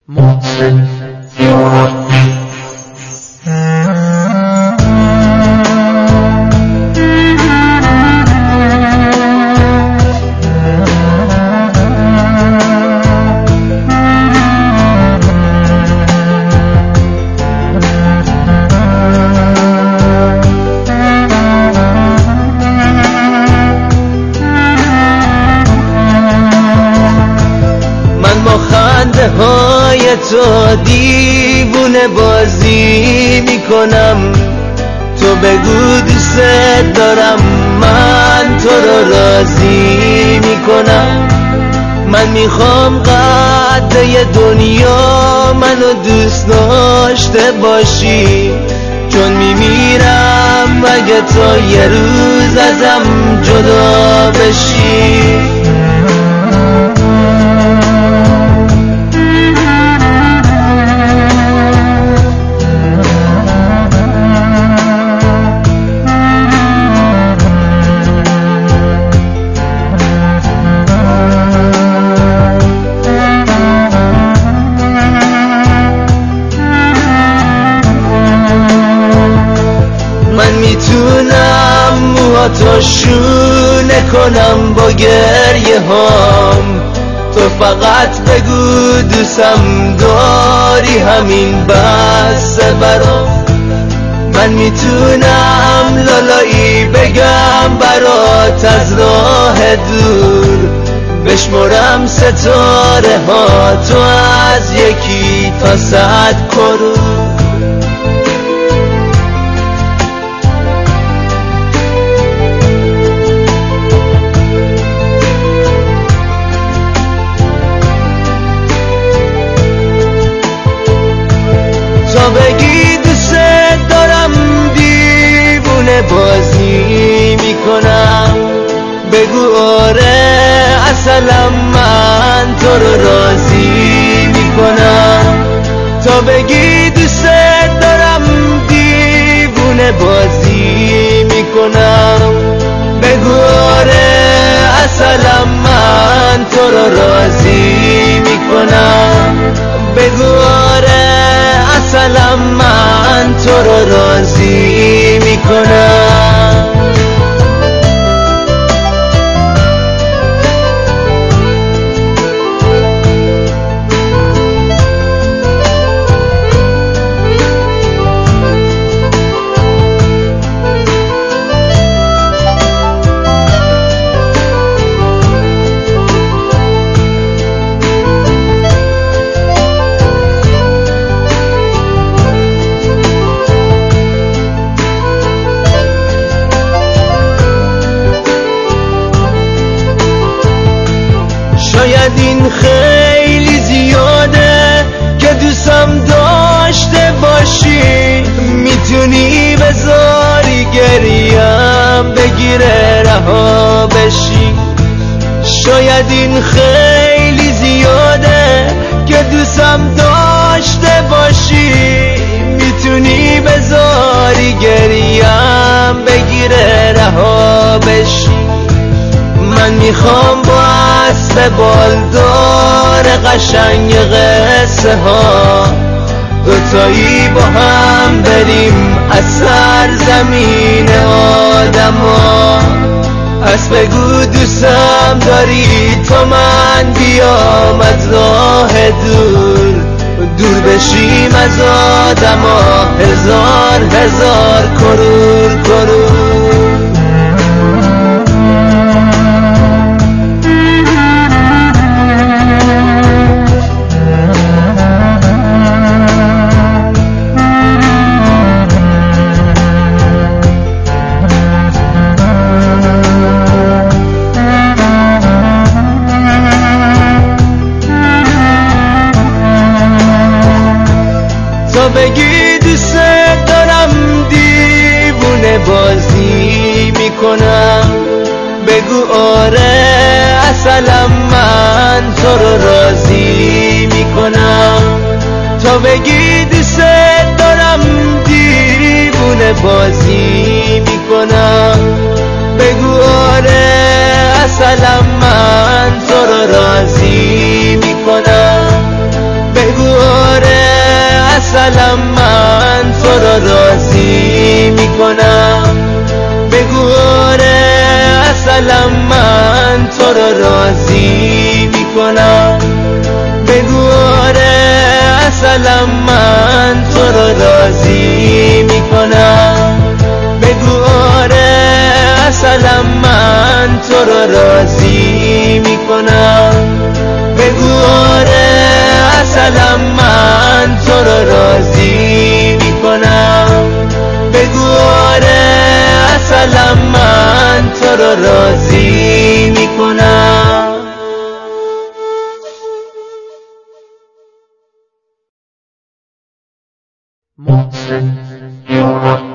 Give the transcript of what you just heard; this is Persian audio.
محسن های تو دیوونه بازی میکنم، تو بگو دوست دارم، من تو رو راضی میکنم. من میخوام قدر دنیا منو دوست داشته باشی، چون میمیرم اگه تو یه روز ازم جدا بشی. میتونم موهاتو شونه کنم با گریه هام، تو فقط بگو دوستم داری، همین بسه برام. من میتونم لالایی بگم برات از راه دور، بشمرم ستاره ها تو از 1 تا 100 کرور. تا بگی دوست دارم دیوونه بازی میکنم، بگو آره اصلا من تو رو راضی میکنم. تا بگی دوست دارم دیوونه بازی میکنم، بگو آره اصلا من تو رو راضی میکنم، بگو آره اصلا من تو رو راضی میکنم. شاید این خیلی زیاده که دوستم داشته باشی، میتونی بذاری گریم بگیره رها بشی. شاید این خیلی زیاده که دوستم داشته باشی، میتونی بذاری گریم بگیره رها بشی. من میخوام با اسب بالدار قشنگ قصه ها دوتایی با هم بریم از سرزمین آدما. پس بگو دوستم داری تا من بیام از راه دور، دور بشیم از آدما 1000 کرور کرور. تا بگی دوست دارم دیوونه بازی میکنم، بگو آره اصلا من تو رو راضی میکنم. تا بگی دوست دارم دیوونه بازی میکنم، بگو آره اصلا من تو رو راضی میکنم، بگو اصلم من تو را راضی میکنم. بگو آره اصلم من تو را راضی میکنم. بگو آره اصلم من تو را راضی میکنم. بگو آره اصلم من تو را راضی میکنم. بگو آره اصلم من تو را راضی میکنم. بگو آره اصلم من تو را راضی میکنم. محسن